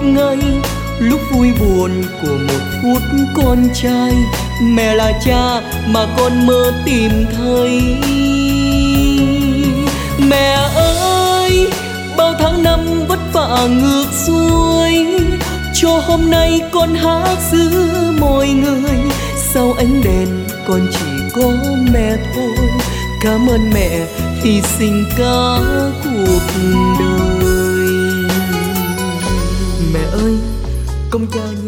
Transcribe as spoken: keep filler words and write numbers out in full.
ngày, lúc vui buồn của một phút con trai. Mẹ là cha mà con mơ tìm thấy. Mẹ ơi, bao tháng năm vất vả ngược xuôi, cho hôm nay con hát giữa mọi người. Sau ánh đèn con chỉ có mẹ thôi. Cảm ơn mẹ hy sinh cả cuộc đời. Mẹ ơi, công cha